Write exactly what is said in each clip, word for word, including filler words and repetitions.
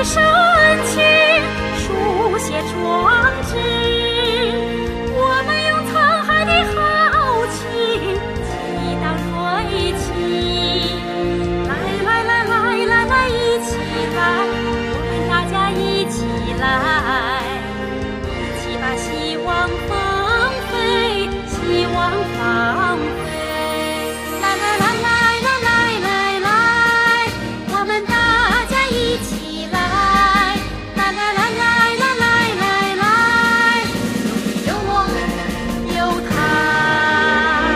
深情，书写壮志。我们用沧海的豪情，激荡锐气。来来来来来来，一起来，我们大家一起来，一起把希望放飞，希望放飞。来来来来来来来来，我们大家一起来，来来来来来来来来，有我有他。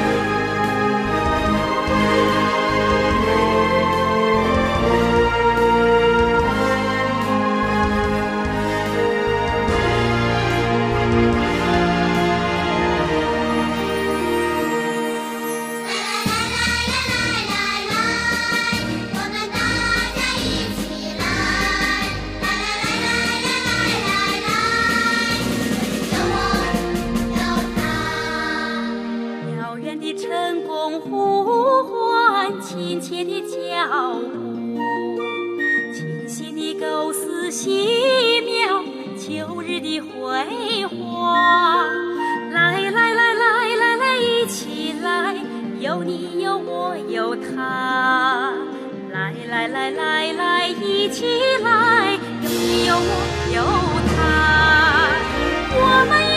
遥远的成功呼唤，亲切的脚步，清晰的构思，细描秋日的辉煌。来来来来来来，一起来，有你有我有他。来来来来来，一起来，有你有我有他。我们